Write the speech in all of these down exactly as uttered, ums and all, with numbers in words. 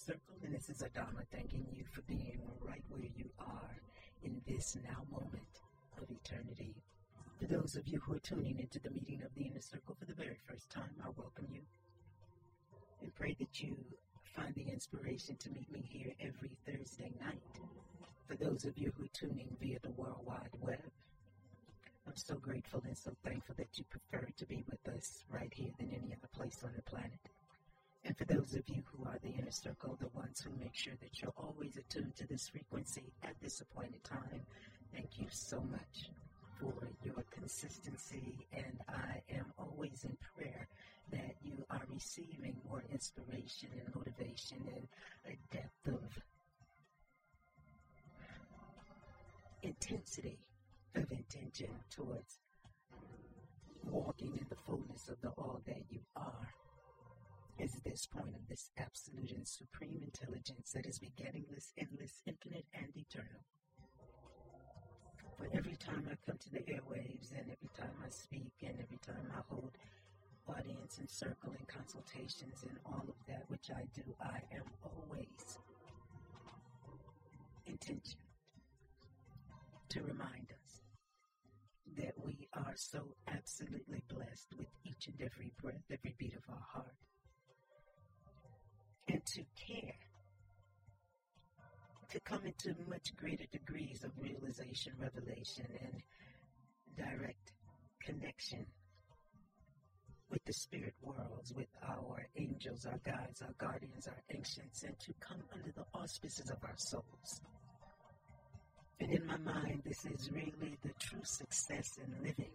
Circle, and this is Adama thanking you for being right where you are in this now moment of eternity. For those of you who are tuning into the meeting of the Inner Circle for the very first time, I welcome you and pray that you find the inspiration to meet me here every Thursday night. For those of you who are tuning via the World Wide Web, I'm so grateful and so thankful that you prefer to be with us right here than any other place on the planet. And for those of you who are the Inner Circle, the ones who make sure that you're always attuned to this frequency at this appointed time, thank you so much for your consistency. And I am always in prayer that you are receiving more inspiration and motivation and a depth of intensity of intention towards walking in the fullness of the all that you are. Is this point of this absolute and supreme intelligence that is beginningless, endless, infinite, and eternal. For every time I come to the airwaves, and every time I speak, and every time I hold audience and circle and consultations and all of that which I do, I am always intentioned to remind us that we are so absolutely blessed with each and every breath, every beat of our heart. And to care, to come into much greater degrees of realization, revelation, and direct connection with the spirit worlds, with our angels, our guides, our guardians, our ancients, and to come under the auspices of our souls. And in my mind, this is really the true success in living.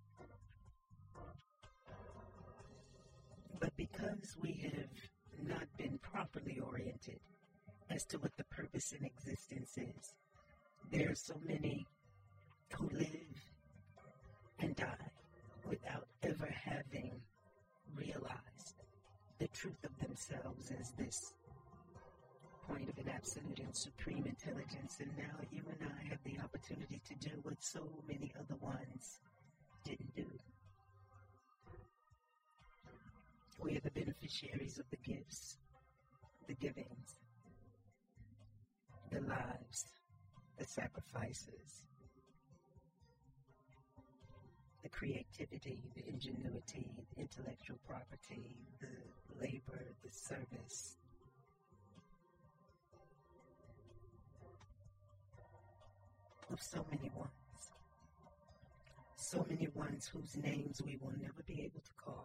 But because we have not been properly oriented as to what the purpose in existence is, there are so many who live and die without ever having realized the truth of themselves as this point of an absolute and supreme intelligence. And now you and I have the opportunity to do what so many other ones didn't do. We are the beneficiaries of the gifts, the givings, the lives, the sacrifices, the creativity, the ingenuity, the intellectual property, the labor, the service, of so many ones. So many ones whose names we will never be able to call.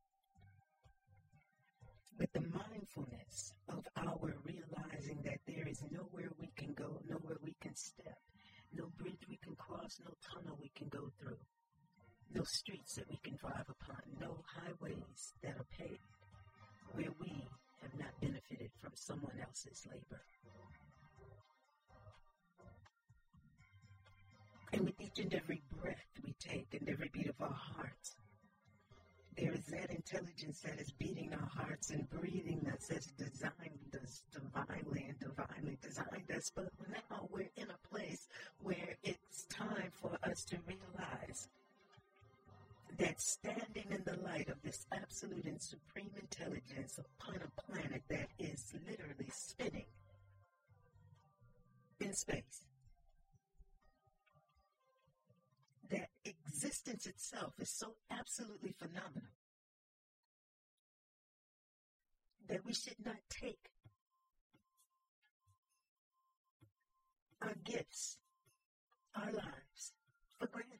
But the mindfulness of our realizing that there is nowhere we can go, nowhere we can step, no bridge we can cross, no tunnel we can go through, no streets that we can drive upon, no highways that are paved, where we have not benefited from someone else's labor. And with each and every breath we take and every beat of our hearts, there is that intelligence that is beating our hearts and breathing us, that's designed us divinely and divinely designed us. But now we're in a place where it's time for us to realize that standing in the light of this absolute and supreme intelligence upon a planet that is literally spinning in space, that existence itself is so absolutely phenomenal that we should not take our gifts, our lives, for granted.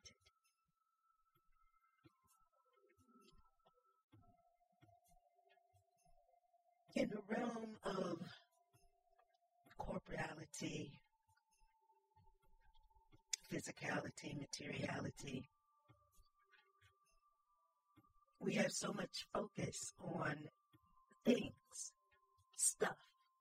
In the realm of corporeality, physicality, materiality, we have so much focus on things, stuff.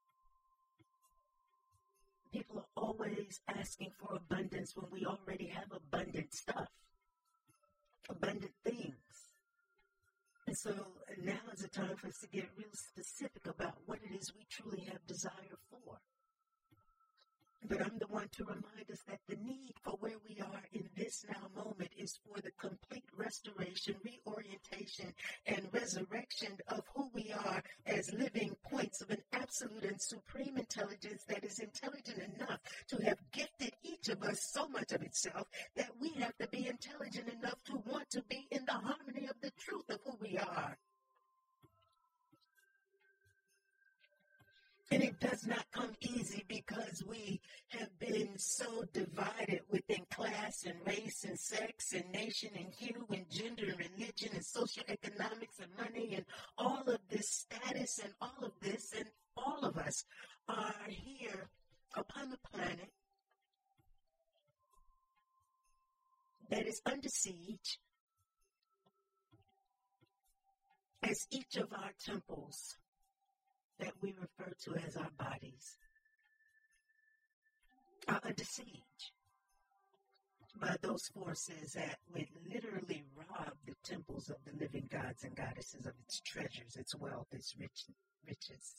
People are always asking for abundance when we already have abundant stuff, abundant things. And so now is the time for us to get real specific about what it is we truly have desire for. But I'm the one to remind us that the need for where we are in this now moment is for the complete restoration, reorientation, and resurrection of who we are as living points of an absolute absolute and supreme intelligence that is intelligent enough to have gifted each of us so much of itself that we have to be intelligent enough to want to be in the harmony of the truth of who we are. And it does not come easy because we have been so divided within class and race and sex and nation and hue and gender and religion and socioeconomics and money and all of this status and all of this. And all of us are here upon the planet that is under siege as each of our temples that we refer to as our bodies are under siege by those forces that would literally rob the temples of the living gods and goddesses of its treasures, its wealth, its rich, riches.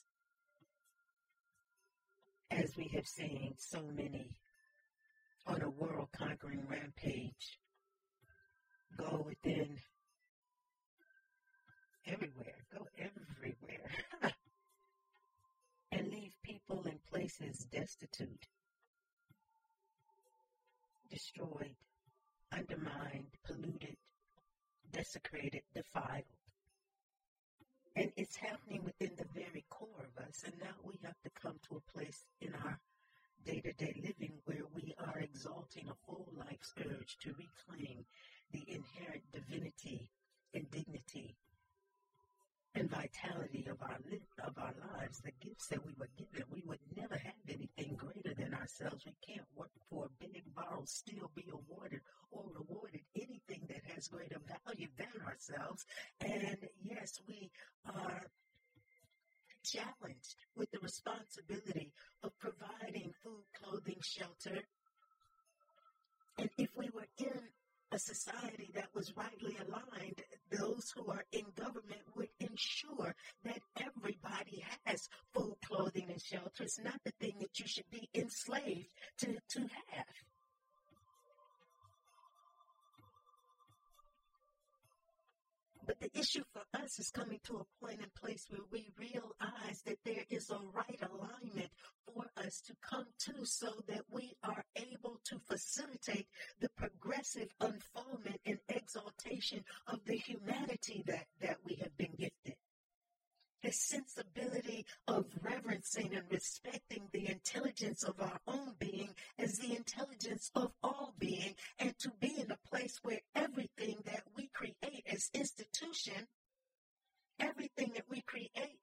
As we have seen so many on a world-conquering rampage go within everywhere, go everywhere. And leave people in places destitute, destroyed, undermined, polluted, desecrated, defiled. And it's happening within the very core of us. And now we have to come to a place in our day-to-day living where we are exalting a full life's urge to reclaim the inherent divinity and dignity and vitality of our li- of our lives, the gifts that we were given. We would never have anything greater than ourselves. We can't work for a big, borrow, still be awarded or rewarded anything that has greater value than ourselves. And yes, we are challenged with the responsibility of providing food, clothing, shelter. And if we were in a society that was rightly aligned, those who are in government would ensure that everybody has food, clothing, and shelter. It's not the thing that you should be enslaved to, to have. But the issue for us is coming to a point and place where we realize that there is a right alignment for us to come to so that we are able to facilitate the progressive unfoldment and exaltation of the humanity that, that we have been gifted. The sensibility of reverencing and respecting the intelligence of our own being as the intelligence of all being, and to be in a place where everything that we create as institution, everything that we create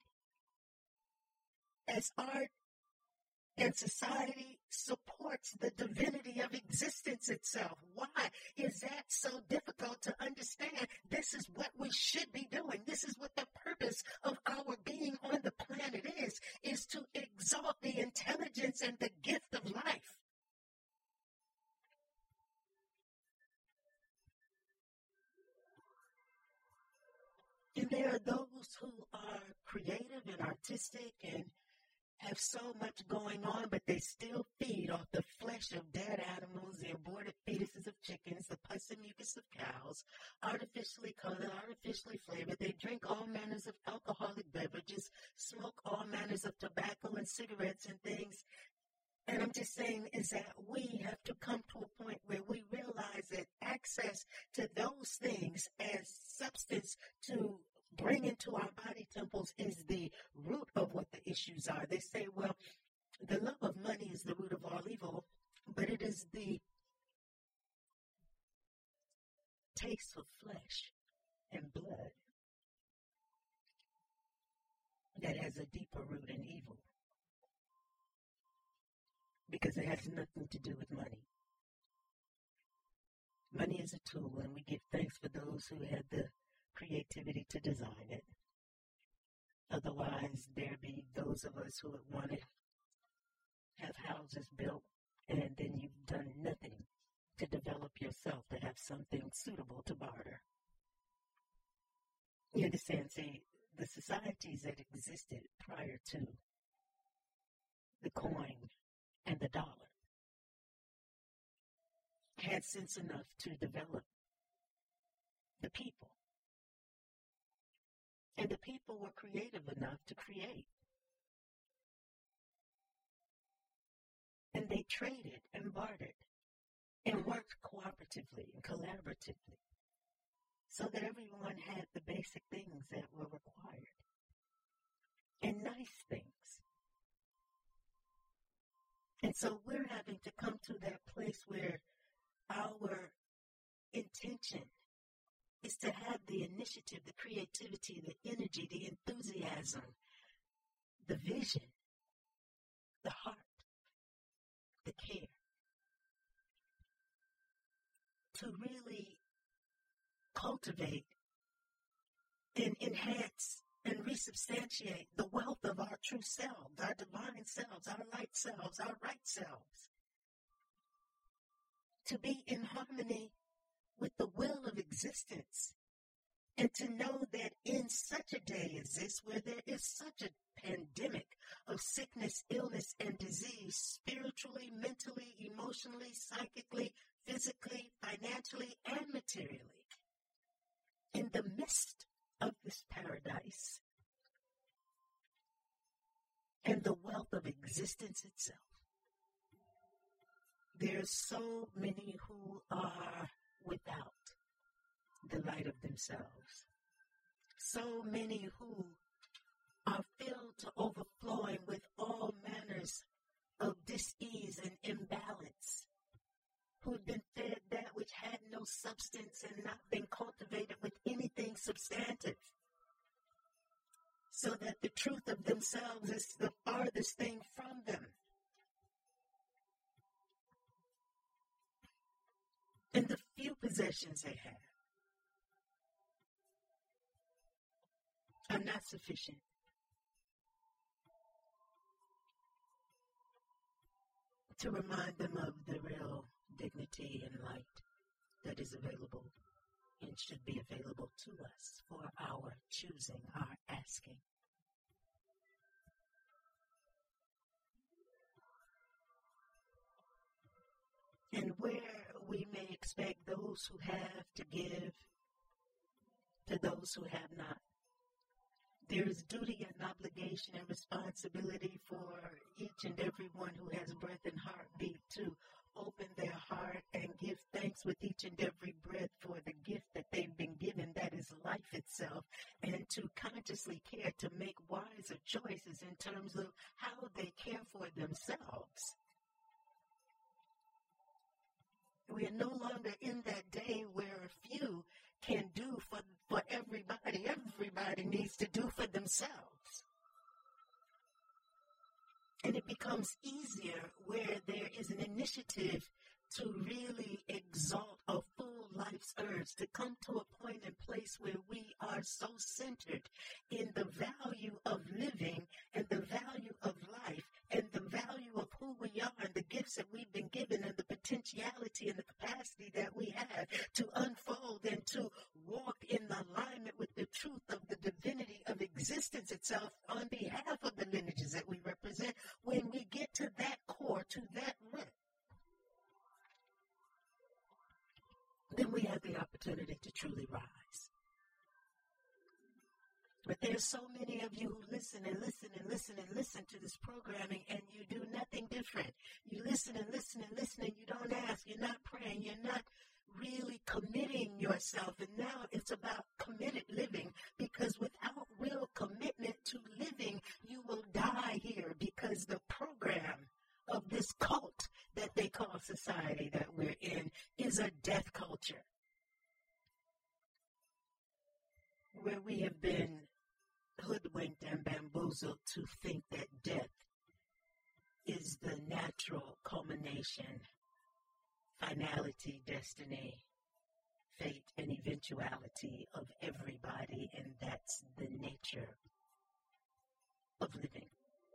as art and society supports the divinity of existence itself. Why is that so difficult to understand? This is what we should be doing. This is what the purpose of our being on the planet is, is to exalt the intelligence and the gift of life. And there are those who are creative and artistic and have so much going on, but they still feed off the flesh of dead animals, the aborted fetuses of chickens, the pus and mucus of cows, artificially colored, artificially flavored. They drink all manners of alcoholic beverages, smoke all manners of tobacco and cigarettes and things. And I'm just saying is that we have to come to a point where we realize that access to those things as substance to bring into our body temples is the root of what the issues are. They say, well, the love of money is the root of all evil, but it is the taste of flesh and blood that has a deeper root in evil, because it has nothing to do with money. Money is a tool, and we give thanks for those who had the creativity to design it. Otherwise, there be those of us who would want to have houses built, and then you've done nothing to develop yourself to have something suitable to barter. You understand? See, the societies that existed prior to the coin and the dollar had sense enough to develop the people. And the people were creative enough to create. And they traded and bartered and worked cooperatively and collaboratively so that everyone had the basic things that were required and nice things. And so we're having to come to that place where our intention is to have the initiative, the creativity, the energy, the enthusiasm, the vision, the heart, the care, to really cultivate and enhance and resubstantiate the wealth of our true selves, our divine selves, our light selves, our right selves, to be in harmony with the will of existence, and to know that in such a day as this, where there is such a pandemic of sickness, illness, and disease, spiritually, mentally, emotionally, psychically, physically, financially, and materially, in the midst of this paradise and the wealth of existence itself, there's so many who are without the light of themselves. So many who are filled to overflowing with all manners of dis-ease and imbalance, who have been fed that which had no substance and not been cultivated with anything substantive, so that the truth of themselves is the farthest thing from them. And the few possessions they have are not sufficient to remind them of the real dignity and light that is available and should be available to us for our choosing, our asking. And where we may expect those who have to give to those who have not, there is duty and obligation and responsibility for each and every one who has breath and heartbeat to open their heart and give thanks with each and every breath for the gift that they've been given, that is life itself, and to consciously care to make wiser choices in terms of how they care for themselves. We are no longer in that day where a few can do for, for everybody. Everybody needs to do for themselves. And it becomes easier where there is an initiative to really exalt a full life's urge, to come to a point and place where we are so centered in the value of living and the value of life and the value of who we are and the gifts that we've been given and the potentiality and the capacity that we have to unfold and to walk in alignment with the truth of the divinity of existence itself on behalf of the lineages that we represent. When we get to that core, to that root, then we have the opportunity to truly rise. But there's so many of you who listen and listen and listen and listen to this programming, and you do nothing different. You listen and listen and listen, and you don't ask. You're not praying. You're not really committing yourself. And now it's about committed living, because without real commitment to living, you will die here, because the program of this cult that they call society that we're in is a death culture, where we have been hoodwinked and bamboozled to think that death is the natural culmination, finality, destiny, fate, and eventuality of everybody, and that's the nature of living.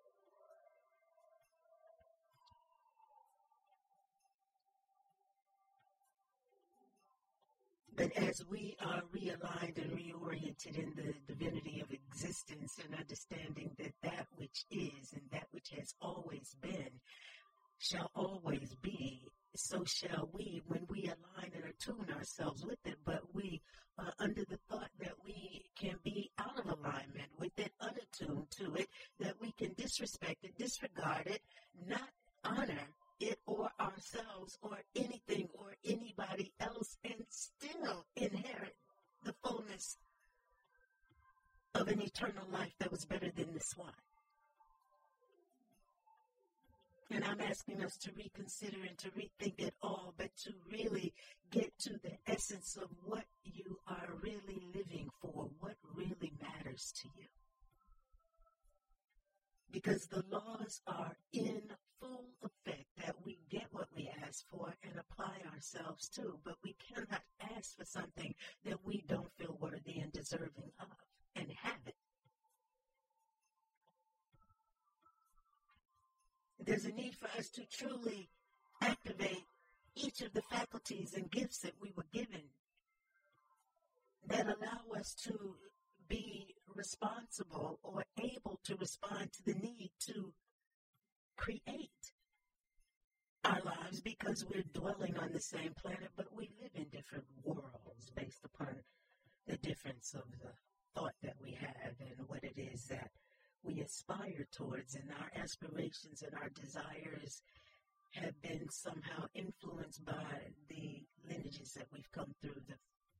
But as we are realigned and reoriented in the divinity of existence and understanding that that which is and that which has always been shall always be, so shall we when we align and attune ourselves with it. But we are under the thought that we can be out of alignment with it, unattuned to it, that we can disrespect it, disregard it, not honor And I'm asking us to reconsider and to rethink it all, but to really get to the essence of what you are really living for, what really matters to you. Because the laws are in full effect that we get what we ask for and apply ourselves to, but we cannot ask for something that we don't feel worthy and deserving of and have it. There's a need for us to truly activate each of the faculties and gifts that we were given that allow us to be responsible or able to respond to the need to create our lives, because we're dwelling on the same planet, but we live in different worlds based upon the difference of the thought that we have and what it is that we aspire towards, and our aspirations and our desires have been somehow influenced by the lineages that we've come through, the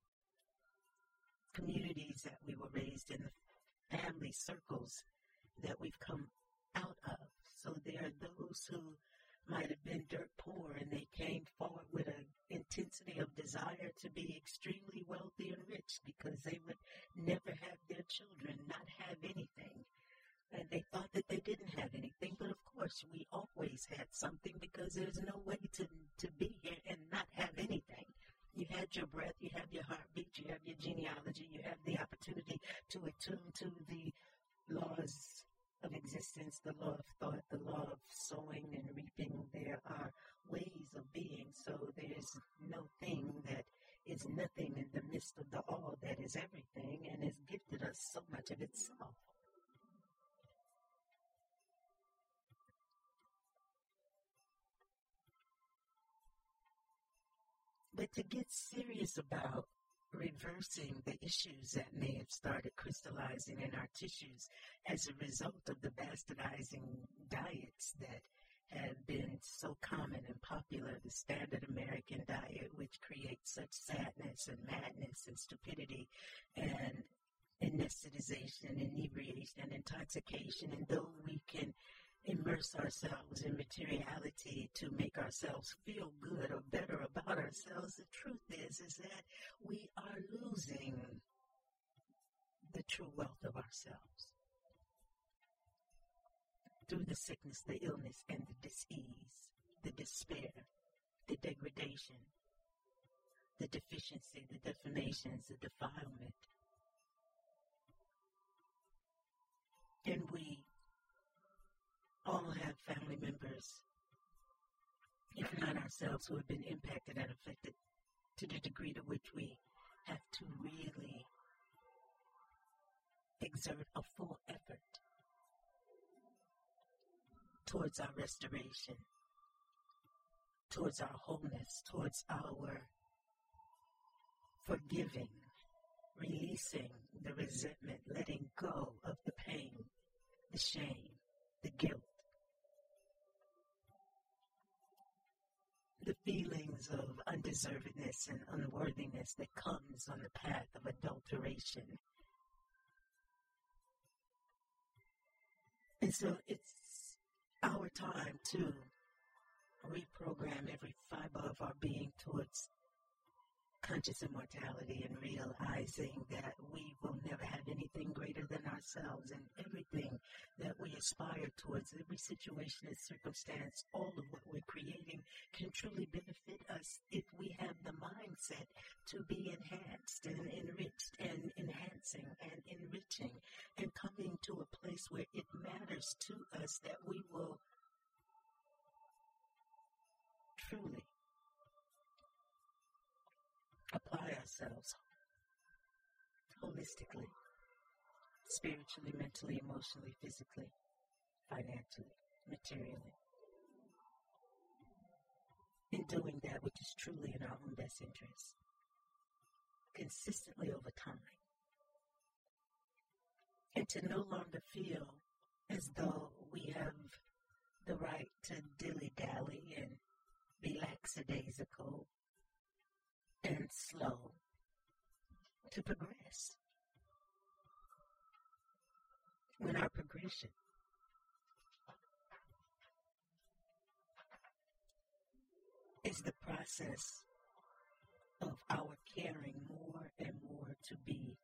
communities that we were raised in, the family circles that we've come out of. So there are those who might have been dirt poor and they came forward with an intensity of desire to be extremely wealthy and rich because they would never have their children not have anything. And they thought that they didn't have anything, but of course we always had something, because there's no way to, to be here and not have anything. You had your breath, you have your heartbeat, you have your genealogy, you have the opportunity to attune to the laws of existence, the law of thought, the law of sowing and reaping. There are ways of being, so there's no thing that is nothing in the midst of the all that is everything and has gifted us so much of itself. But to get serious about reversing the issues that may have started crystallizing in our tissues as a result of the bastardizing diets that have been so common and popular, the standard American diet, which creates such sadness and madness and stupidity and anesthetization, inebriation, and intoxication. And though we can immerse ourselves in materiality to make ourselves feel good or better about ourselves, the truth is, is that we are losing the true wealth of ourselves through the sickness, the illness, and the dis-ease, the despair, the degradation, the deficiency, the deformations, the defilement. And we all have family members, if not ourselves, who have been impacted and affected to the degree to which we have to really exert a full effort towards our restoration, towards our wholeness, towards our forgiving, releasing the resentment, letting go of the pain, the shame, the guilt, the feelings of undeservedness and unworthiness that comes on the path of adulteration. And so it's our time to reprogram every fiber of our being towards conscious immortality and realizing that we will never have anything greater than ourselves, and everything that we aspire towards, every situation and circumstance, all of what we're creating can truly benefit us if we have the mindset to be enhanced and enriched and enhancing and enriching and coming to a place where it matters to us that we will truly apply ourselves holistically, spiritually, mentally, emotionally, physically, financially, materially, in doing that which is truly in our own best interest, consistently over time, and to no longer feel as though we have the right to dilly-dally and be lackadaisical and slow to progress, when our progression is the process of our caring more and more to be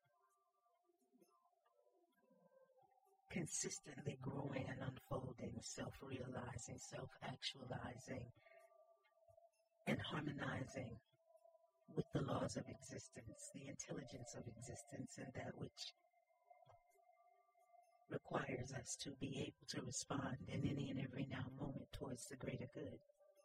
consistently growing and unfolding, self-realizing, self-actualizing, and harmonizing with the laws of existence, the intelligence of existence, and that which requires us to be able to respond in any and every now moment towards the greater good.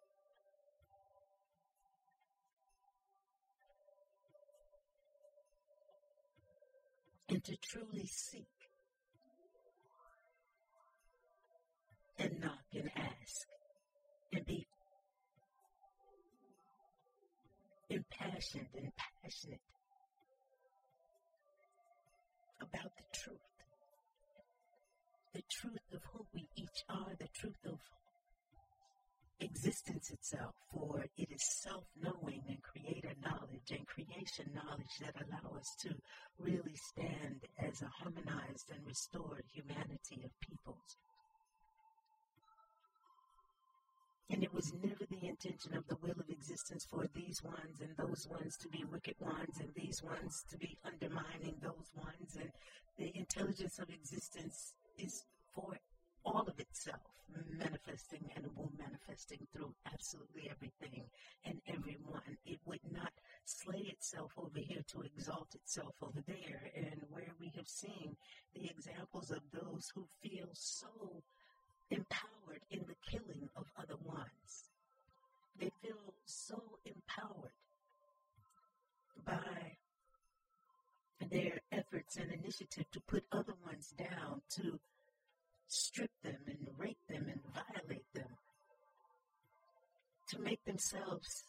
And to truly seek and knock and ask and be impassioned and passionate about the truth. The truth of who we each are, the truth of existence itself, for it is self-knowing and creator knowledge and creation knowledge that allow us to really stand as a harmonized and restored humanity of peoples. And it was never the intention of the will of existence for these ones and those ones to be wicked ones and these ones to be undermining those ones. And the intelligence of existence is for all of itself, manifesting and will manifesting through absolutely everything and everyone. It would not slay itself over here to exalt itself over there. And where we have seen the examples of those who feel so empowered in the killing of other ones. They feel so empowered by their efforts and initiative to put other ones down, to strip them and rape them and violate them, to make themselves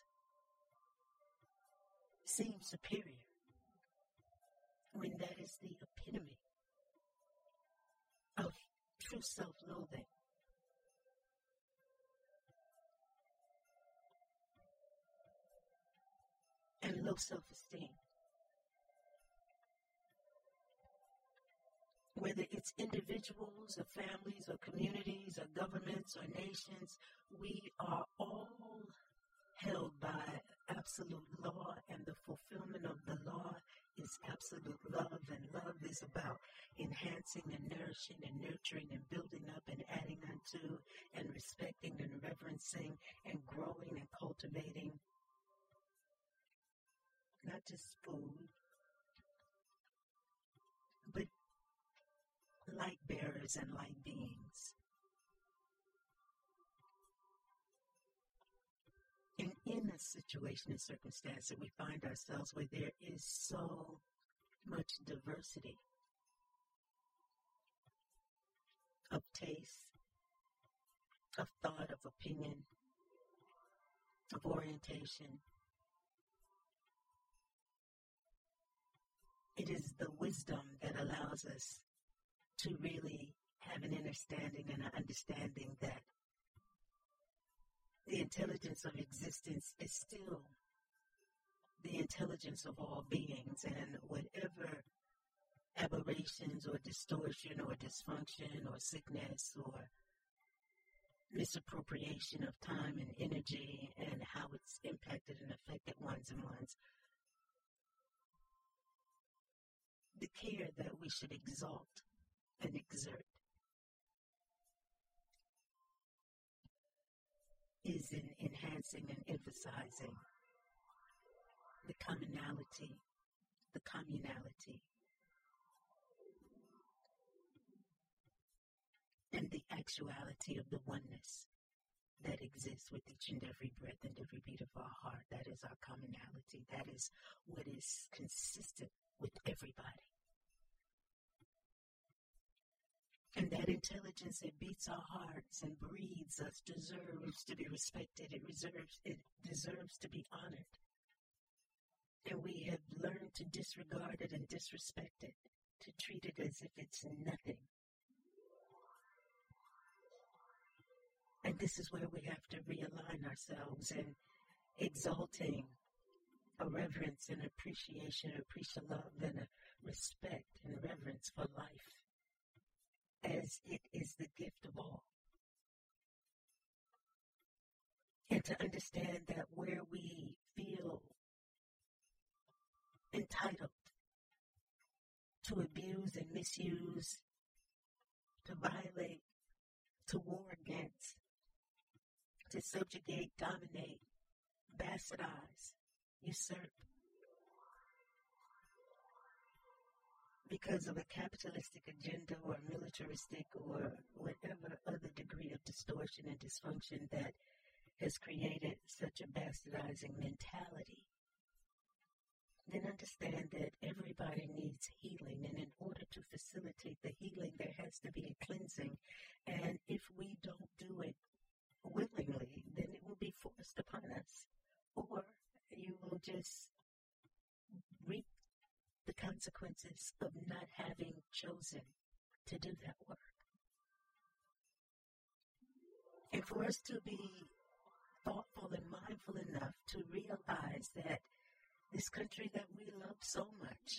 seem superior, when that is the epitome of true self-loathing. And low self-esteem. Whether it's individuals or families or communities or governments or nations, we are all held by absolute law, and the fulfillment of the law is absolute love, and love is about enhancing and nourishing and nurturing and building up and adding unto and respecting and reverencing and growing and cultivating not just food, but light bearers and light beings. And in a situation and circumstance that we find ourselves where there is so much diversity of taste, of thought, of opinion, of orientation, it is the wisdom that allows us to really have an understanding and an understanding that the intelligence of existence is still the intelligence of all beings, and whatever aberrations or distortion or dysfunction or sickness or misappropriation of time and energy and how it's impacted and affected ones and ones, the care that we should exalt and exert is in enhancing and emphasizing the commonality, the communality, and the actuality of the oneness that exists with each and every breath and every beat of our heart. That is our commonality. That is what is consistent with everybody. And that intelligence that beats our hearts and breathes us deserves to be respected. It reserves, it deserves to be honored. And we have learned to disregard it and disrespect it, to treat it as if it's nothing. And this is where we have to realign ourselves in exalting a reverence and appreciation, appreciation, love, and a respect and reverence for life, as it is the gift of all. and to understand that where we feel entitled to abuse and misuse, to violate, to war against, to subjugate, dominate, bastardize, usurp, because of a capitalistic agenda or militaristic or whatever other degree of distortion and dysfunction that has created such a bastardizing mentality, then understand that everybody needs healing, and in order to facilitate the healing, there has to be a cleansing, and if we don't do it willingly, then it will be forced upon us, or you will just reap the consequences of not having chosen to do that work. And for us to be thoughtful and mindful enough to realize that this country that we love so much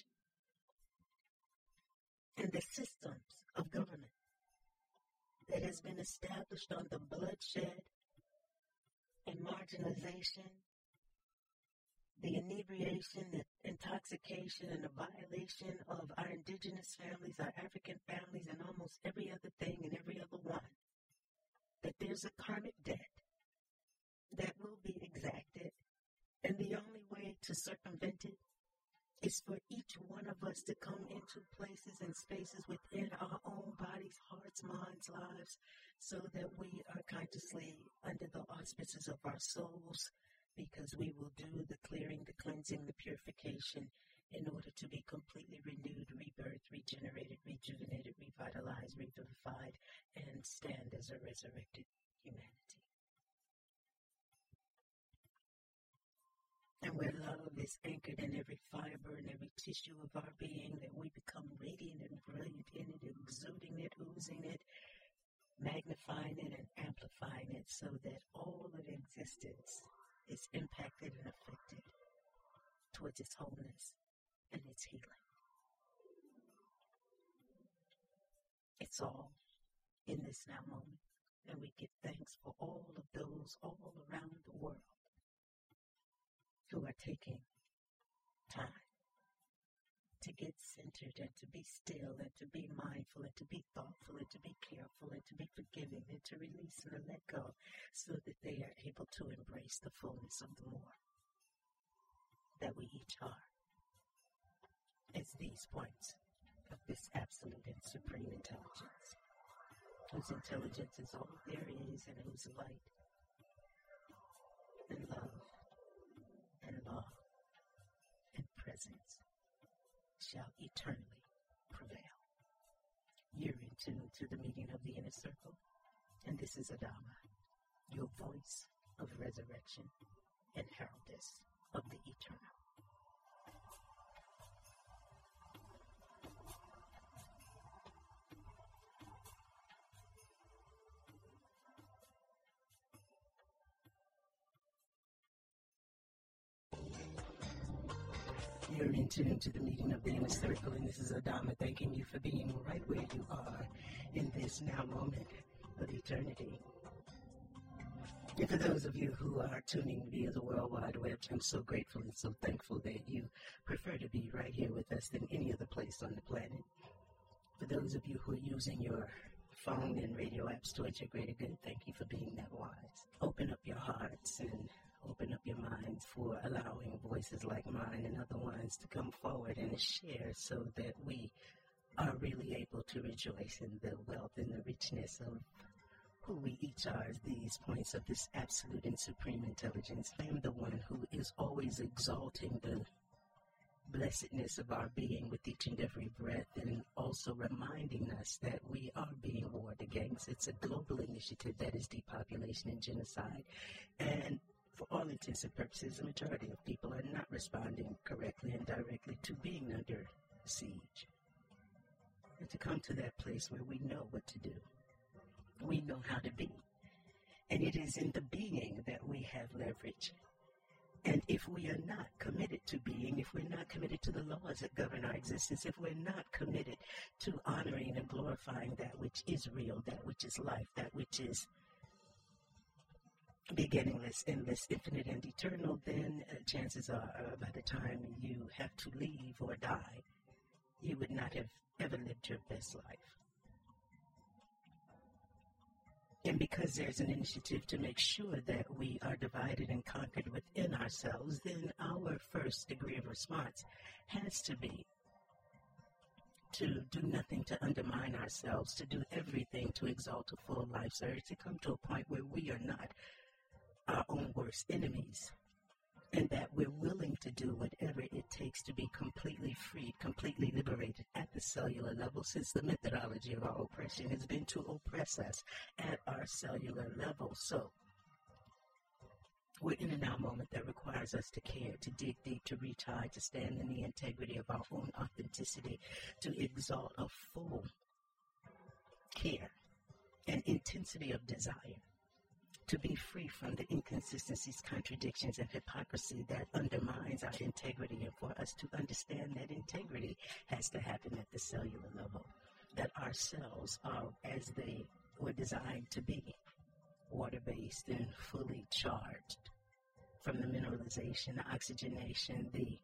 and the systems of government that has been established on the bloodshed and marginalization, the inebriation, the intoxication, and the violation of our indigenous families, our African families, and almost every other thing and every other one, that there's a karmic debt that will be exacted, and the only way to circumvent it is for each one of us to come into places and spaces within our own bodies, hearts, minds, lives, so that we are consciously under the auspices of our souls, because we will do the clearing, the cleansing, the purification in order to be completely renewed, rebirthed, regenerated, rejuvenated, revitalized, revivified, and stand as a resurrected humanity. And where love is anchored in every fiber and every tissue of our being, that we become radiant and brilliant in it, exuding it, oozing it, magnifying it, and amplifying it, so that all of existence is impacted and affected towards its wholeness and its healing. It's all in this now moment, and we give thanks for all of those all around the world who are taking time to get centered and to be still and to be mindful and to be thoughtful and to be careful and to be forgiving and to release and to let go, so that they are able to embrace the fullness of the more that we each are as these points of this absolute and supreme intelligence, whose intelligence is all there is, and whose light and love and law and presence shall eternally prevail. You're in tune to the meeting of the inner circle, and this is Adama, your voice of resurrection and heraldess of the eternal. You're in tune to the meeting of the inner circle, and this is Adama thanking you for being right where you are in this now moment of eternity. And for those of you who are tuning via the World Wide Web, I'm so grateful and so thankful that you prefer to be right here with us than any other place on the planet. For those of you who are using your phone and radio apps towards your greater good, thank you for being that wise. Open up your hearts and open up your minds for allowing voices like mine and other ones to come forward and to share, so that we are really able to rejoice in the wealth and the richness of who we each are as these points of this absolute and supreme intelligence. I am the one who is always exalting the blessedness of our being with each and every breath, and also reminding us that we are being warred against. It's a global initiative that is depopulation and genocide, and for all intents and purposes, the majority of people are not responding correctly and directly to being under siege. And to come to that place where we know what to do. We know how to be. And it is in the being that we have leverage. And if we are not committed to being, if we're not committed to the laws that govern our existence, if we're not committed to honoring and glorifying that which is real, that which is life, that which is beginningless, endless, infinite, and eternal, then uh, chances are uh, by the time you have to leave or die, you would not have ever lived your best life. And because there's an initiative to make sure that we are divided and conquered within ourselves, then our first degree of response has to be to do nothing to undermine ourselves, to do everything to exalt a full life surge, to come to a point where we are not our own worst enemies, and that we're willing to do whatever it takes to be completely freed, completely liberated at the cellular level, since the methodology of our oppression has been to oppress us at our cellular level. So we're in a now moment that requires us to care, to dig deep, to reach high, to stand in the integrity of our own authenticity, to exalt a full care and intensity of desire, to be free from the inconsistencies, contradictions, and hypocrisy that undermines our integrity, and for us to understand that integrity has to happen at the cellular level, that our cells are as they were designed to be, water-based and fully charged from the mineralization, the oxygenation, the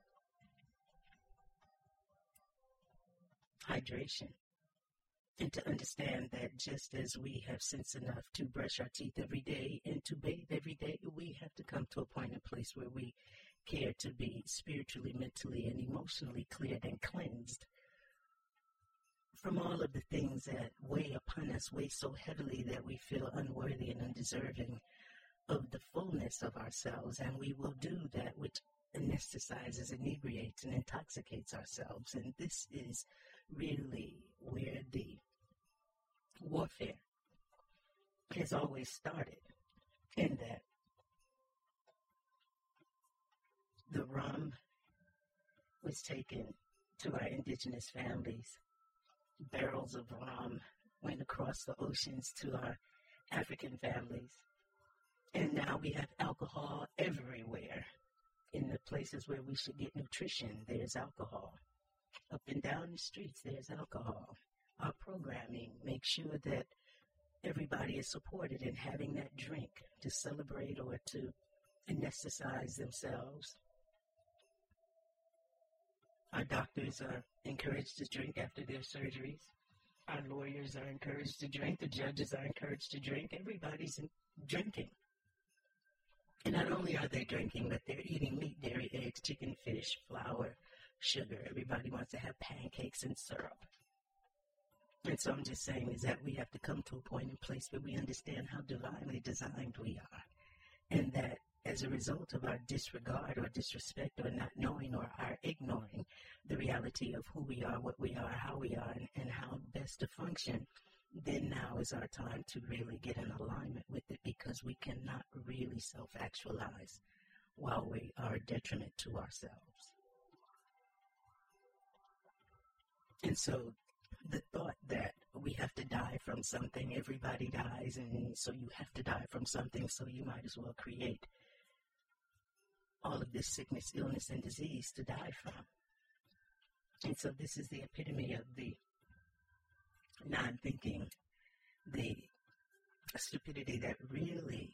hydration. And to understand that just as we have sense enough to brush our teeth every day and to bathe every day, we have to come to a point and place where we care to be spiritually, mentally, and emotionally cleared and cleansed from all of the things that weigh upon us, weigh so heavily that we feel unworthy and undeserving of the fullness of ourselves. And we will do that which anesthetizes, inebriates, and intoxicates ourselves. And this is really where the warfare has always started, in that the rum was taken to our indigenous families. Barrels of rum went across the oceans to our African families. And now we have alcohol everywhere. In the places where we should get nutrition, there's alcohol. Up and down the streets, there's alcohol. Our programming makes sure that everybody is supported in having that drink to celebrate or to anesthetize themselves. Our doctors are encouraged to drink after their surgeries. Our lawyers are encouraged to drink. The judges are encouraged to drink. Everybody's drinking. And not only are they drinking, but they're eating meat, dairy, eggs, chicken, fish, flour, sugar. Everybody wants to have pancakes and syrup. And so I'm just saying is that we have to come to a point and place where we understand how divinely designed we are. And that as a result of our disregard or disrespect or not knowing or our ignoring the reality of who we are, what we are, how we are, and, and how best to function, then now is our time to really get in alignment with it, because we cannot really self-actualize while we are a detriment to ourselves. And so the thought that we have to die from something, everybody dies, and so you have to die from something, so you might as well create all of this sickness, illness, and disease to die from. And so this is the epitome of the non-thinking, the stupidity that really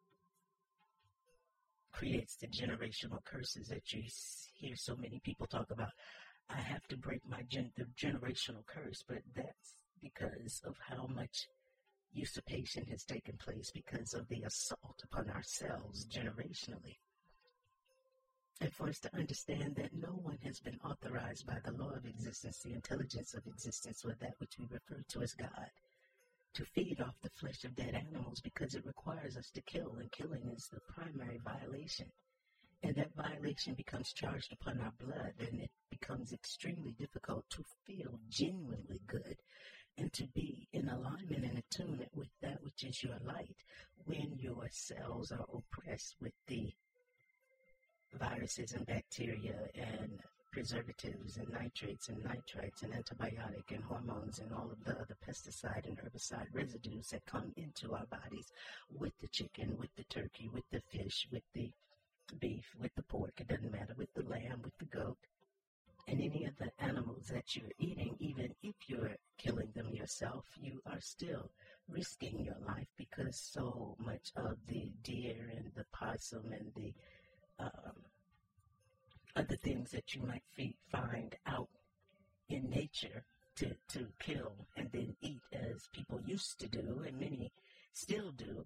creates the generational curses that you hear so many people talk about. I have to break my gen- the generational curse, but that's because of how much usurpation has taken place, because of the assault upon ourselves generationally. And for us to understand that no one has been authorized by the law of existence, the intelligence of existence, or that which we refer to as God, to feed off the flesh of dead animals, because it requires us to kill, and killing is the primary violation. And that violation becomes charged upon our blood, and it becomes extremely difficult to feel genuinely good and to be in alignment and attunement with that which is your light when your cells are oppressed with the viruses and bacteria and preservatives and nitrates and nitrites and antibiotic and hormones and all of the other pesticide and herbicide residues that come into our bodies with the chicken, with the turkey, with the fish, with the beef, with the pork, it doesn't matter, with the lamb, with the goat, and any of the animals that you're eating. Even if you're killing them yourself, you are still risking your life because so much of the deer and the possum and the um, other things that you might fe- find out in nature to, to kill and then eat, as people used to do and many still do.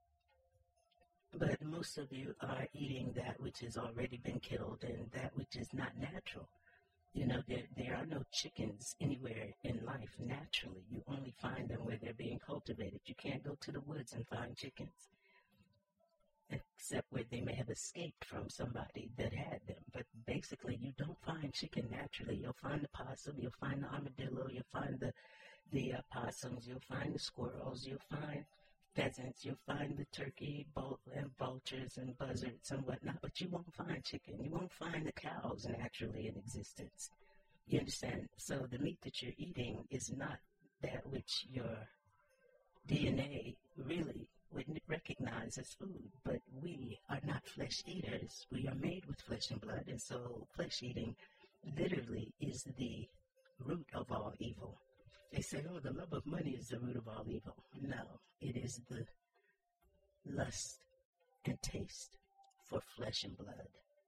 But most of you are eating that which has already been killed and that which is not natural. You know, there, there are no chickens anywhere in life naturally. You only find them where they're being cultivated. You can't go to the woods and find chickens, except where they may have escaped from somebody that had them. But basically, you don't find chicken naturally. You'll find the possum, you'll find the armadillo, you'll find the, the uh, possums, you'll find the squirrels, you'll find pheasants, you'll find the turkey bul- and vultures and buzzards and whatnot, but you won't find chicken. You won't find the cows naturally in existence. You understand? So the meat that you're eating is not that which your D N A really would recognize as food, but we are not flesh eaters. We are made with flesh and blood, and so flesh eating literally is the root of all evil. They say, oh, the love of money is the root of all evil. No, it is the lust and taste for flesh and blood.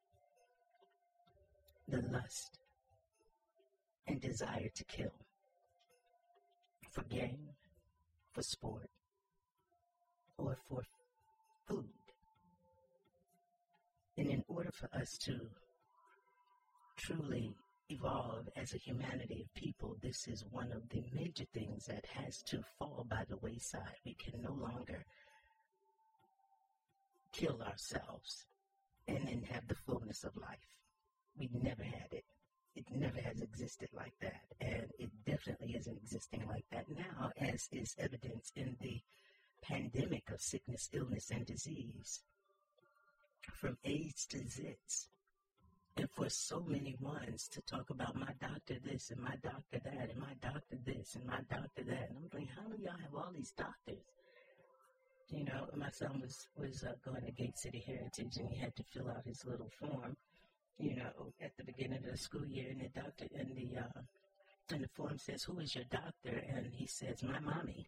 The lust and desire to kill for gain, for sport, or for food. And in order for us to truly evolve as a humanity of people, this is one of the major things that has to fall by the wayside. We can no longer kill ourselves and then have the fullness of life. We never had it. It never has existed like that, and it definitely isn't existing like that now, as is evidenced in the pandemic of sickness, illness, and disease, from AIDS to zits. And for so many ones to talk about my doctor this and my doctor that and my doctor this and my doctor that. And I'm like, how do y'all have all these doctors? You know, my son was, was uh, going to Gate City Heritage, and he had to fill out his little form, you know, at the beginning of the school year. And the doctor, and the, uh, and the form says, who is your doctor? And he says, my mommy.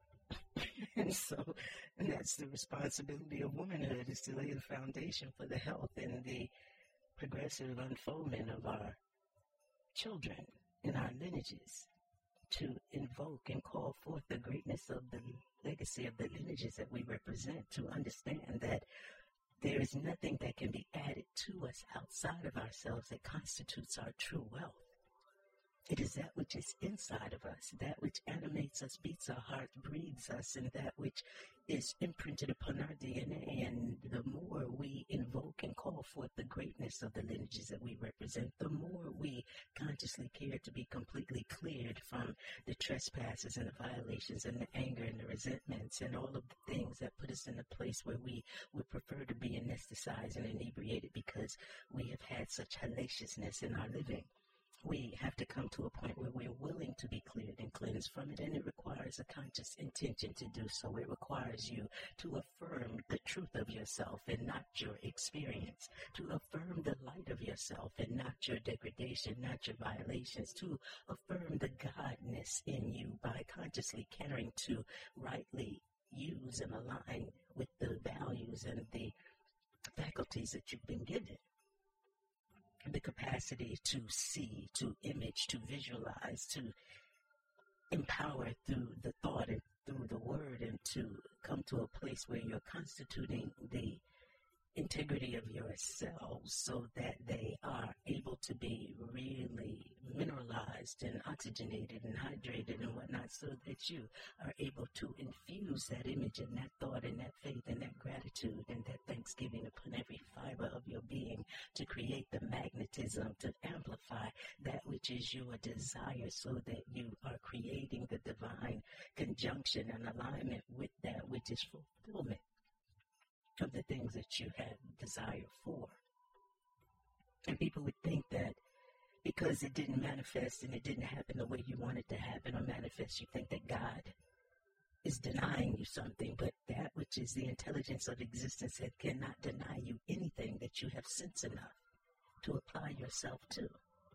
And so, and that's the responsibility of womanhood, is to lay the foundation for the health and the progressive unfoldment of our children and our lineages, to invoke and call forth the greatness of the legacy of the lineages that we represent, to understand that there is nothing that can be added to us outside of ourselves that constitutes our true wealth. It is that which is inside of us, that which animates us, beats our heart, breathes us, and that which is imprinted upon our D N A. And the more we invoke and call forth the greatness of the lineages that we represent, the more we consciously care to be completely cleared from the trespasses and the violations and the anger and the resentments and all of the things that put us in a place where we would prefer to be anesthetized and inebriated because we have had such hellaciousness in our living. We have to come to a point where we're willing to be cleared and cleansed from it, and it requires a conscious intention to do so. It requires you to affirm the truth of yourself and not your experience, to affirm the light of yourself and not your degradation, not your violations, to affirm the godness in you by consciously caring to rightly use and align with the values and the faculties that you've been given. The capacity to see, to image, to visualize, to empower through the thought and through the word, and to come to a place where you're constituting the integrity of yourselves so that they are able to be really mineralized and oxygenated and hydrated and whatnot, so that you are able to infuse that image and that thought and that faith and that gratitude and that thanksgiving upon every fiber of your being, to create the magnetism, to amplify that which is your desire, so that you are creating the divine conjunction and alignment with that which is fulfillment of the things that you have desire for. And people would think that because it didn't manifest and it didn't happen the way you want it to happen or manifest, you think that God is denying you something. But that which is the intelligence of existence that cannot deny you anything that you have sense enough to apply yourself to.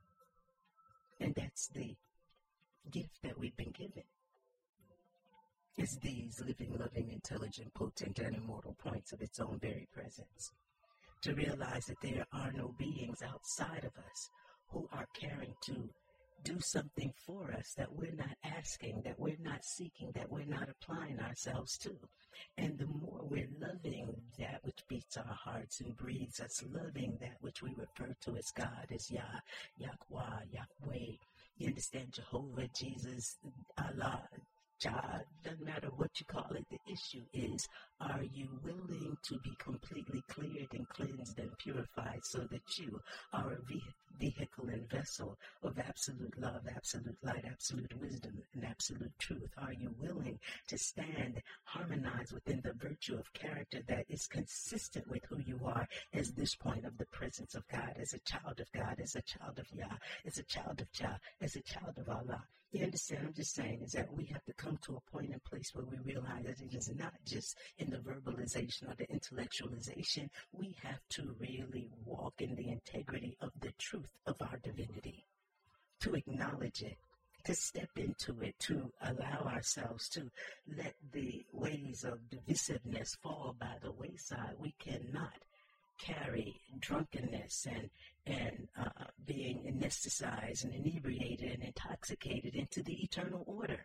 And that's the gift that we've been given. is these living, loving, intelligent, potent, and immortal points of its own very presence. To realize that there are no beings outside of us who are caring to do something for us that we're not asking, that we're not seeking, that we're not applying ourselves to. And the more we're loving that which beats our hearts and breathes us, loving that which we refer to as God, as Yah, Yahweh, Yahweh, you understand, Jehovah, Jesus, Allah, Jah, doesn't matter what you call it. The issue is, are you willing to be completely cleared and cleansed and purified so that you are a ve- vehicle and vessel of absolute love, absolute light, absolute wisdom, and absolute truth? Are you willing to stand, harmonize within the virtue of character that is consistent with who you are as this point of the presence of God, as a child of God, as a child of Yah, as a child of Jah, as a child of Allah? You understand? I'm just saying is that we have to come to a point and place where we realize that it is not just in the verbalization or the intellectualization. We have to really walk in the integrity of the truth of our divinity, to acknowledge it, to step into it, to allow ourselves to let the ways of divisiveness fall by the wayside. We cannot carry drunkenness and and uh, being anesthetized and inebriated and intoxicated into the eternal order.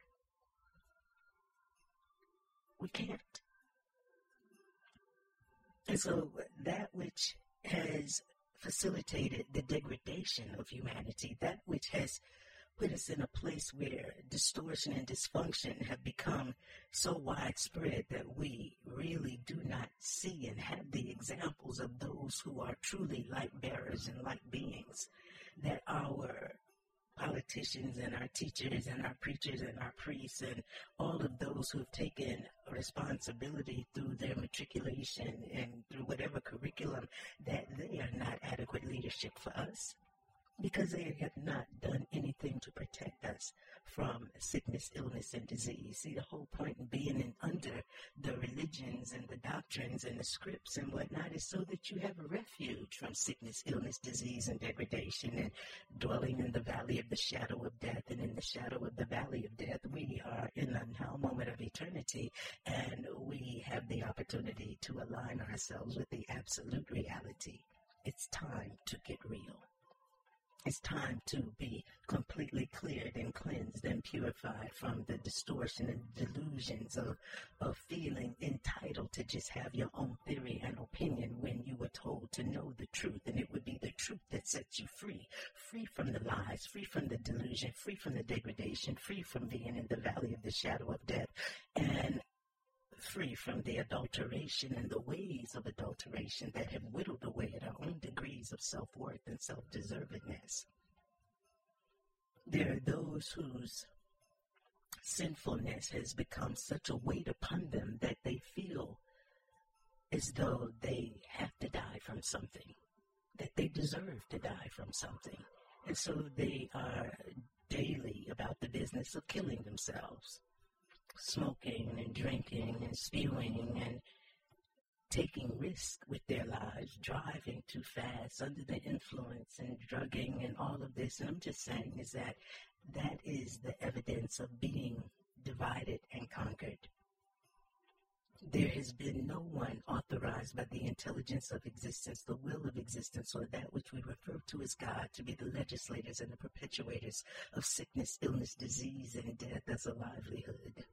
We can't. And so that which has facilitated the degradation of humanity, that which has put us in a place where distortion and dysfunction have become so widespread that we really do not see and have the examples of those who are truly light bearers and light beings, that our politicians and our teachers and our preachers and our priests and all of those who have taken responsibility through their matriculation and through whatever curriculum, that they are not adequate leadership for us, because they have not done anything to protect us from sickness, illness, and disease. See, the whole point in being in under the religions and the doctrines and the scripts and whatnot is so that you have a refuge from sickness, illness, disease, and degradation. And dwelling in the valley of the shadow of death, and in the shadow of the valley of death, we are in a now moment of eternity, and we have the opportunity to align ourselves with the absolute reality. It's time to get real. It's time to be completely cleared and cleansed and purified from the distortion and delusions of, of feeling entitled to just have your own theory and opinion when you were told to know the truth, and it would be the truth that sets you free, free from the lies, free from the delusion, free from the degradation, free from being in the valley of the shadow of death, and free from the adulteration and the ways of adulteration that have whittled away at our own degrees of self-worth and self-deservedness. There are those whose sinfulness has become such a weight upon them that they feel as though they have to die from something, that they deserve to die from something. And so they are daily about the business of killing themselves, smoking and drinking and spewing and taking risk with their lives, driving too fast, under the influence and drugging and all of this. And I'm just saying is that that is the evidence of being divided and conquered. There has been no one authorized by the intelligence of existence, the will of existence, or that which we refer to as God, to be the legislators and the perpetuators of sickness, illness, disease, and death as a livelihood.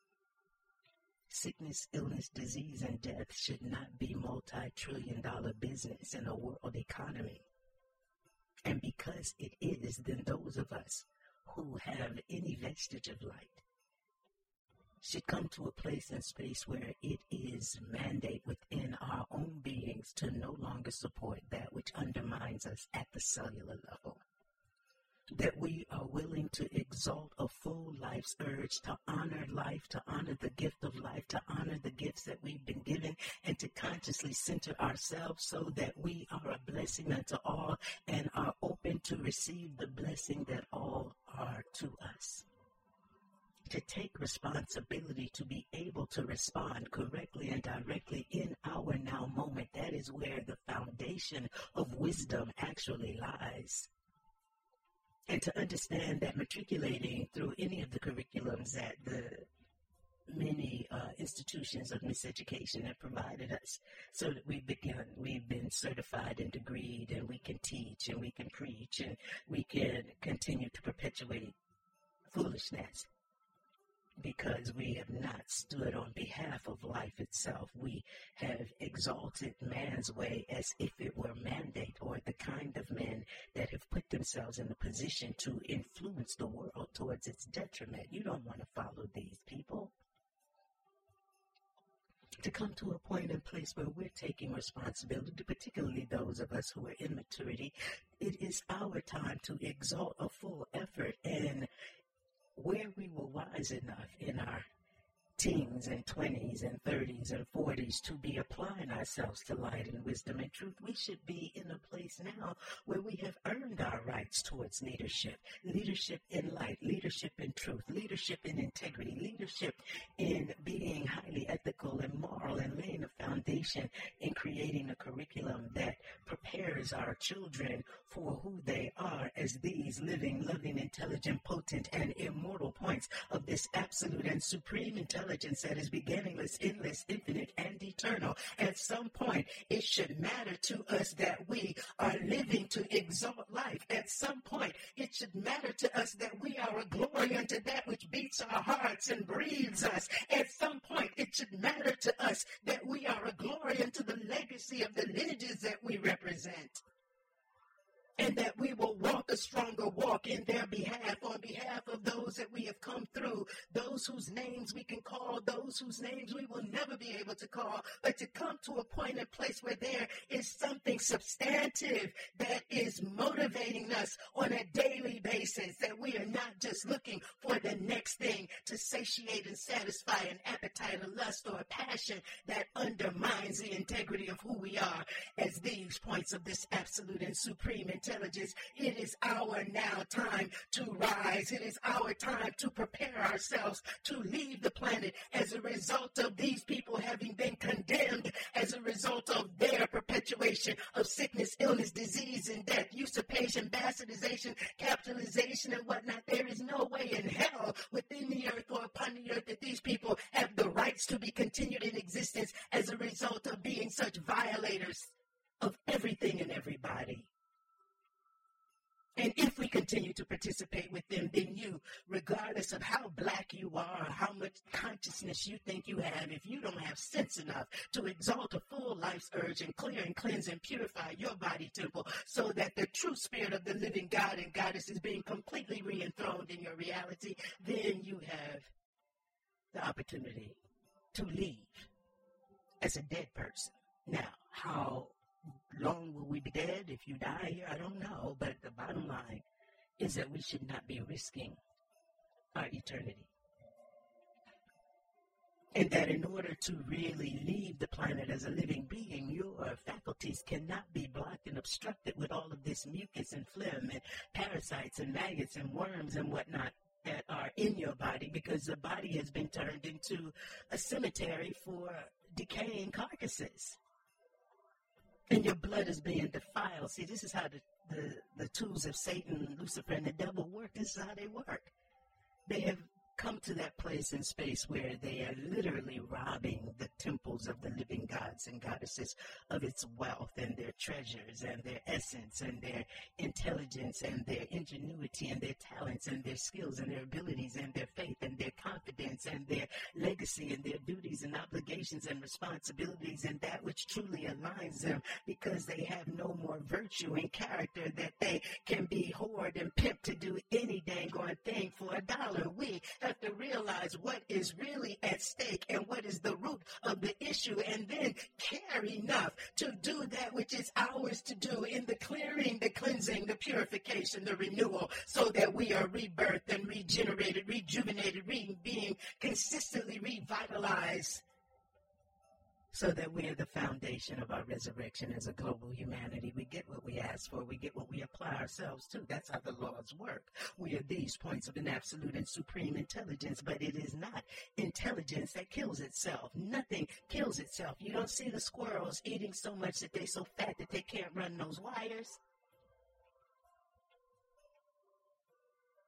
Sickness, illness, disease, and death should not be multi-trillion dollar business in a world economy. And because it is, then those of us who have any vestige of light should come to a place and space where it is mandate within our own beings to no longer support that which undermines us at the cellular level. That we are willing to exalt a full life's urge, to honor life, to honor the gift of life, to honor the gifts that we've been given, and to consciously center ourselves so that we are a blessing unto all and are open to receive the blessing that all are to us. To take responsibility, to be able to respond correctly and directly in our now moment. That is where the foundation of wisdom actually lies. And to understand that matriculating through any of the curriculums that the many uh, institutions of miseducation have provided us so that we've begun, we've been certified and degreed, and we can teach and we can preach and we can continue to perpetuate foolishness because we have not stood on behalf of life itself. We have exalted man's way as if it were mandate, or the kind of men that have put themselves in a position to influence the world towards its detriment. You don't want to follow these people. To come to a point and place where we're taking responsibility, particularly those of us who are in maturity, it is our time to exalt a full effort, and where we were wise enough in our teens and twenties and thirties and forties to be applying ourselves to light and wisdom and truth, we should be in a place now where we have earned our rights towards leadership. Leadership in light, leadership in truth, leadership in integrity, leadership in being highly ethical and moral, and laying a foundation in creating a curriculum that prepares our children for who they are as these living, loving, intelligent, potent, and immortal points of this absolute and supreme intelligence that is beginningless, endless, infinite, and eternal. At some point, it should matter to us that we are living to exalt life. At some point, it should matter to us that we are a glory unto that which beats our hearts and breathes us. At some point, it should matter to us that we are a glory unto the legacy of the lineages that we represent, and that we will walk a stronger walk in their behalf, on behalf of those that we have come through, those whose names we can call, those whose names we will never be able to call, but to come to a point and place where there is something substantive that is motivating us on a daily basis, that we are not just looking for the next thing to satiate and satisfy an appetite, a lust, or a passion that undermines the integrity of who we are as these points of this absolute and supreme intelligence. Intelligence. It is our now time to rise. It is our time to prepare ourselves to leave the planet as a result of these people having been condemned, as a result of their perpetuation of sickness, illness, disease, and death, usurpation, bastardization, capitalization, and whatnot. There is no way in hell within the earth or upon the earth that these people have the rights to be continued in existence as a result of being such violators of everything and everybody. And if we continue to participate with them, then you, regardless of how black you are, how much consciousness you think you have, if you don't have sense enough to exalt a full life's urge and clear and cleanse and purify your body temple so that the true spirit of the living God and Goddess is being completely re-enthroned in your reality, then you have the opportunity to leave as a dead person. Now, how long will we be dead if you die here? I don't know, but the bottom line is that we should not be risking our eternity. And that in order to really leave the planet as a living being, your faculties cannot be blocked and obstructed with all of this mucus and phlegm and parasites and maggots and worms and whatnot that are in your body, because the body has been turned into a cemetery for decaying carcasses. And your blood is being defiled. See, this is how the, the, the tools of Satan, Lucifer, and the devil work. This is how they work. They have come to that place in space where they are literally robbing the temples of the living gods and goddesses of its wealth and their treasures and their essence and their intelligence and their ingenuity and their talents and their skills and their abilities and their faith and their confidence and their legacy and their duties and obligations and responsibilities and that which truly aligns them, because they have no more virtue and character that they can be whored and pimped to do any dang on thing for a dollar. We have to realize what is really at stake and what is the root of the issue, and then care enough to do that which is ours to do in the clearing, the cleansing, the purification, the renewal, so that we are rebirthed and regenerated, rejuvenated, re- being consistently revitalized, so that we are the foundation of our resurrection as a global humanity. We get what we ask for. We get what we apply ourselves to. That's how the laws work. We are these points of an absolute and supreme intelligence, but it is not intelligence that kills itself. Nothing kills itself. You don't see the squirrels eating so much that they're so fat that they can't run those wires.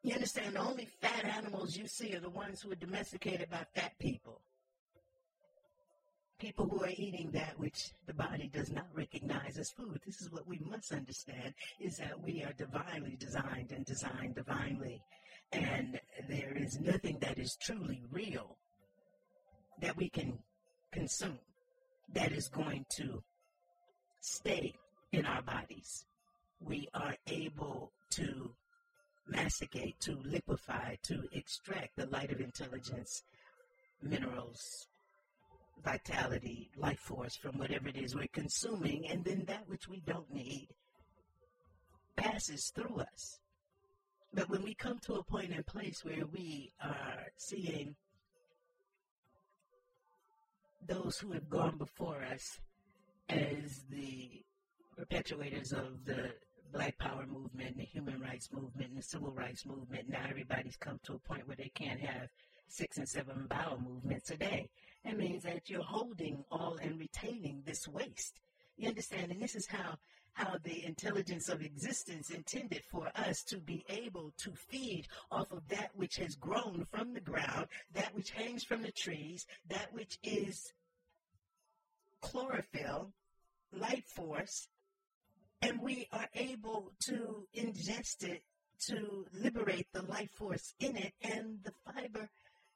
You understand? The only fat animals you see are the ones who are domesticated by fat people. People who are eating that which the body does not recognize as food. This is what we must understand, is that we are divinely designed and designed divinely. And there is nothing that is truly real that we can consume that is going to stay in our bodies. We are able to masticate, to liquefy, to extract the light of intelligence, minerals, vitality, life force from whatever it is we're consuming, and then that which we don't need passes through us. But when we come to a point in place where we are seeing those who have gone before us as the perpetuators of the Black Power movement, the human rights movement, and the civil rights movement, now everybody's come to a point where they can't have six and seven bowel movements a day. That means that you're holding all and retaining this waste. You understand? And this is how, how the intelligence of existence intended for us to be able to feed off of that which has grown from the ground, that which hangs from the trees, that which is chlorophyll, light force, and we are able to ingest it to liberate the life force in it, and the fiber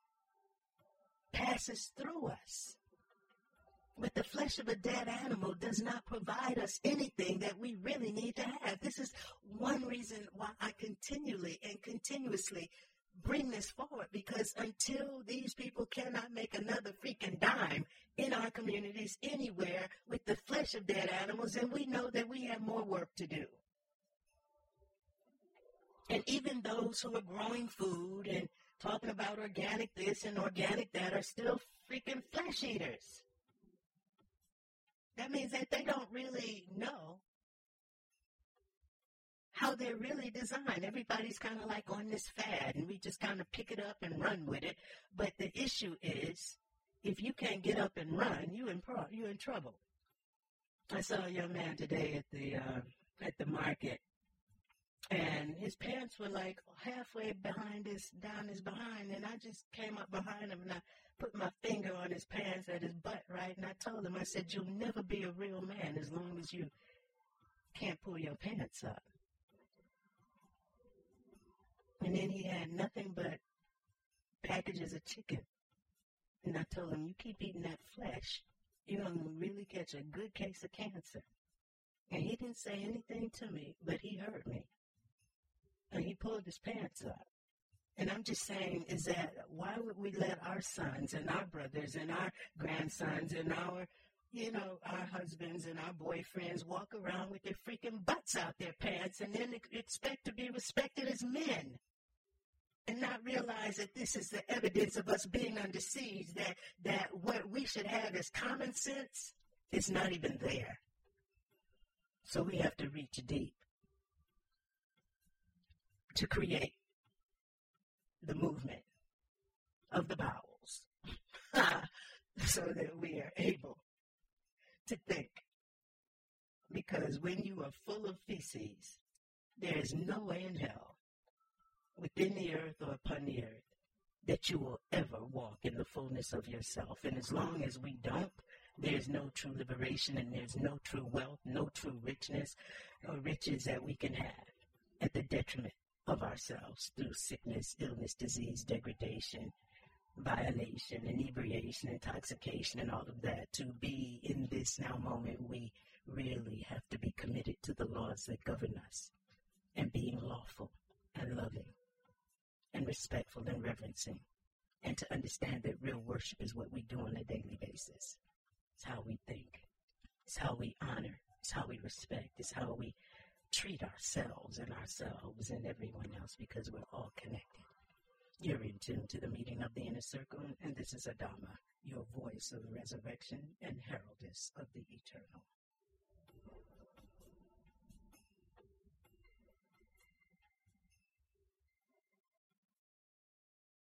passes through us. But the flesh of a dead animal does not provide us anything that we really need to have. This is one reason why I continually and continuously bring this forward, because until these people cannot make another freaking dime in our communities anywhere with the flesh of dead animals, then we know that we have more work to do. And even those who are growing food and talking about organic this and organic that are still freaking flesh eaters. That means that they don't really know how they're really designed. Everybody's kind of like on this fad, and we just kind of pick it up and run with it. But the issue is, if you can't get up and run, you in pro- you're in trouble. I saw a young man today at the uh, at the market, and his pants were like halfway behind his, down his behind, and I just came up behind him, and I put my finger on his pants at his butt, right? And I told him, I said, you'll never be a real man as long as you can't pull your pants up. And then he had nothing but packages of chicken. And I told him, you keep eating that flesh, you're going to really catch a good case of cancer. And he didn't say anything to me, but he heard me. And he pulled his pants up. And I'm just saying is that why would we let our sons and our brothers and our grandsons and our, you know, our husbands and our boyfriends walk around with their freaking butts out their pants and then expect to be respected as men? And not realize that this is the evidence of us being under siege, that, that what we should have as common sense is not even there. So we have to reach deep to create the movement of the bowels so that we are able to think. Because when you are full of feces, there is no way in hell within the earth or upon the earth that you will ever walk in the fullness of yourself. And as long as we don't, there's no true liberation, and there's no true wealth, no true richness or riches that we can have at the detriment of ourselves through sickness, illness, disease, degradation, violation, inebriation, intoxication, and all of that. To be in this now moment, we really have to be committed to the laws that govern us and being lawful and loving and respectful and reverencing, and to understand that real worship is what we do on a daily basis. It's how we think. It's how we honor. It's how we respect. It's how we treat ourselves and ourselves and everyone else, because we're all connected. You're in tune to the meeting of the Inner Circle, and this is Adama, your voice of resurrection and heraldess of the eternal.